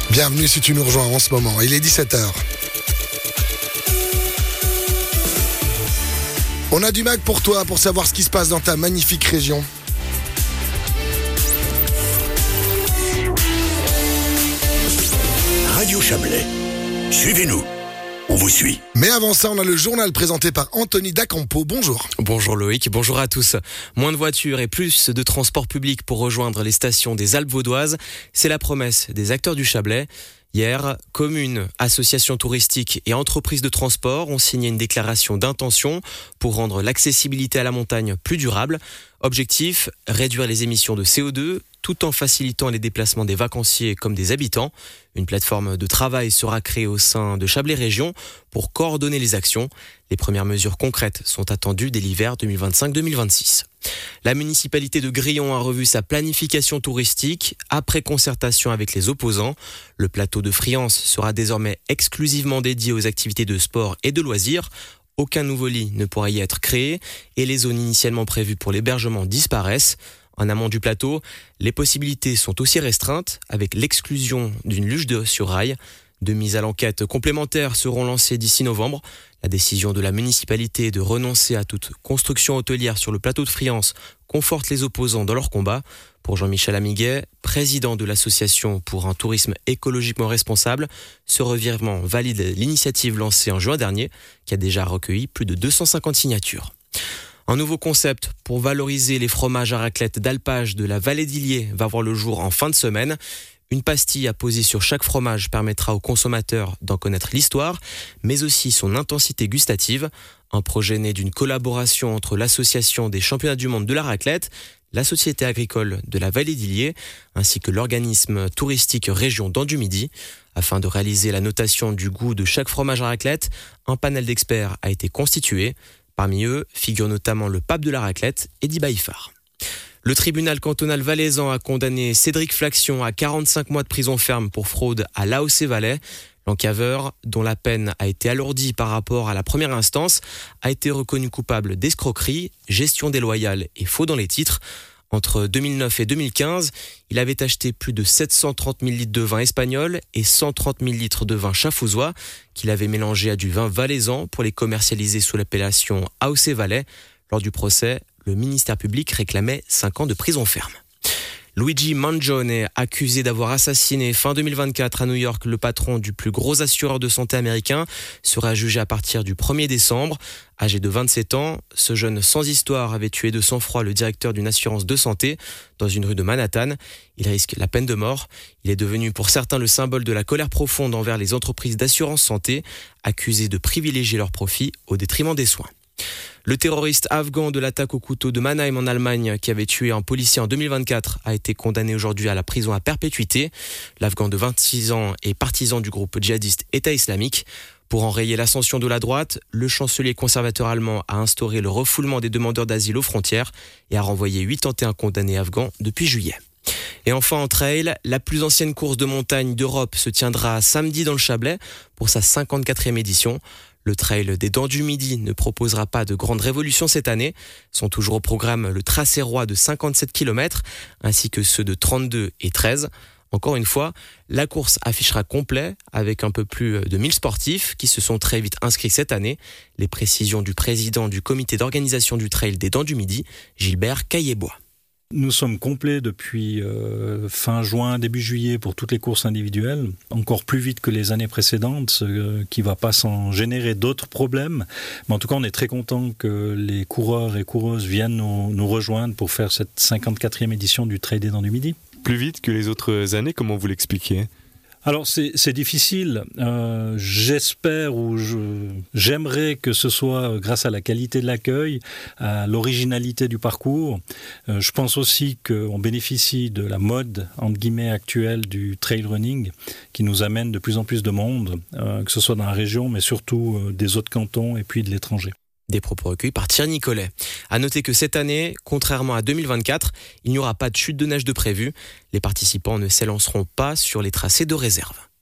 Bienvenue si tu nous rejoins en ce moment, il est 17h. On a du mag pour toi, pour savoir ce qui se passe dans ta magnifique région. Radio Chablais, suivez-nous, on vous suit. Mais avant ça, on a le journal présenté par Anthony Dacampo. Bonjour. Bonjour Loïc, bonjour à tous. Moins de voitures et plus de transports publics pour rejoindre les stations des Alpes vaudoises, c'est la promesse des acteurs du Chablais. Hier, communes, associations touristiques et entreprises de transport ont signé une déclaration d'intention pour rendre l'accessibilité à la montagne plus durable. Objectif, réduire les émissions de CO2 tout en facilitant les déplacements des vacanciers comme des habitants. Une plateforme de travail sera créée au sein de Chablais Région pour coordonner les actions. Les premières mesures concrètes sont attendues dès l'hiver 2025-2026. La municipalité de Grillon a revu sa planification touristique après concertation avec les opposants. Le plateau de Friance sera désormais exclusivement dédié aux activités de sport et de loisirs. Aucun nouveau lit ne pourra y être créé et les zones initialement prévues pour l'hébergement disparaissent. En amont du plateau, les possibilités sont aussi restreintes avec l'exclusion d'une luge sur rail. Deux mises à l'enquête complémentaires seront lancées d'ici novembre. La décision de la municipalité de renoncer à toute construction hôtelière sur le plateau de Friance conforte les opposants dans leur combat. Pour Jean-Michel Amiguet, président de l'association pour un tourisme écologiquement responsable, ce revirement valide l'initiative lancée en juin dernier, qui a déjà recueilli plus de 250 signatures. Un nouveau concept pour valoriser les fromages à raclette d'alpage de la vallée d'Illiers va voir le jour en fin de semaine. Une pastille à poser sur chaque fromage permettra aux consommateurs d'en connaître l'histoire, mais aussi son intensité gustative. Un projet né d'une collaboration entre l'association des championnats du monde de la raclette, la société agricole de la vallée d'Illiers, ainsi que l'organisme touristique région d'Andu-Midi. Afin de réaliser la notation du goût de chaque fromage à raclette, un panel d'experts a été constitué. Parmi eux figure notamment le pape de la raclette, Eddy Baïfar. Le tribunal cantonal valaisan a condamné Cédric Flaxion à 45 mois de prison ferme pour fraude à l'AOC Valais. L'encaveur, dont la peine a été alourdie par rapport à la première instance, a été reconnu coupable d'escroquerie, gestion déloyale et faux dans les titres. Entre 2009 et 2015, il avait acheté plus de 730 000 litres de vin espagnol et 130 000 litres de vin chafouzois qu'il avait mélangé à du vin valaisan pour les commercialiser sous l'appellation AOC Valais. Lors du procès, le ministère public réclamait 5 ans de prison ferme. Luigi Mangione, accusé d'avoir assassiné fin 2024 à New York le patron du plus gros assureur de santé américain, sera jugé à partir du 1er décembre. Âgé de 27 ans, ce jeune sans histoire avait tué de sang-froid le directeur d'une assurance de santé dans une rue de Manhattan. Il risque la peine de mort. Il est devenu pour certains le symbole de la colère profonde envers les entreprises d'assurance santé, accusées de privilégier leurs profits au détriment des soins. Le terroriste afghan de l'attaque au couteau de Mannheim en Allemagne, qui avait tué un policier en 2024, a été condamné aujourd'hui à la prison à perpétuité. L'Afghan de 26 ans est partisan du groupe djihadiste État islamique. Pour enrayer l'ascension de la droite, le chancelier conservateur allemand a instauré le refoulement des demandeurs d'asile aux frontières et a renvoyé 81 condamnés afghans depuis juillet. Et enfin en trail, la plus ancienne course de montagne d'Europe se tiendra samedi dans le Chablais pour sa 54e édition. Le trail des Dents du Midi ne proposera pas de grande révolution cette année. Sont toujours au programme le tracé roi de 57 km ainsi que ceux de 32 et 13. Encore une fois, la course affichera complet avec un peu plus de 1000 sportifs qui se sont très vite inscrits cette année. Les précisions du président du comité d'organisation du trail des Dents du Midi, Gilbert Caillet-Bois. Nous sommes complets depuis fin juin, début juillet pour toutes les courses individuelles, encore plus vite que les années précédentes, ce qui ne va pas s'en générer d'autres problèmes. Mais en tout cas, on est très content que les coureurs et coureuses viennent nous rejoindre pour faire cette 54e édition du Trail des Dents du Midi. Plus vite que les autres années, comment vous l'expliquez ? Alors c'est difficile, j'espère ou j'aimerais que ce soit grâce à la qualité de l'accueil, à l'originalité du parcours. Je pense aussi qu'on bénéficie de la mode entre guillemets actuelle du trail running qui nous amène de plus en plus de monde, que ce soit dans la région mais surtout des autres cantons et puis de l'étranger. Des propos recueillis par Thierry Nicolet. À noter que cette année, contrairement à 2024, il n'y aura pas de chute de neige de prévu. Les participants ne s'élanceront pas sur les tracés de réserve.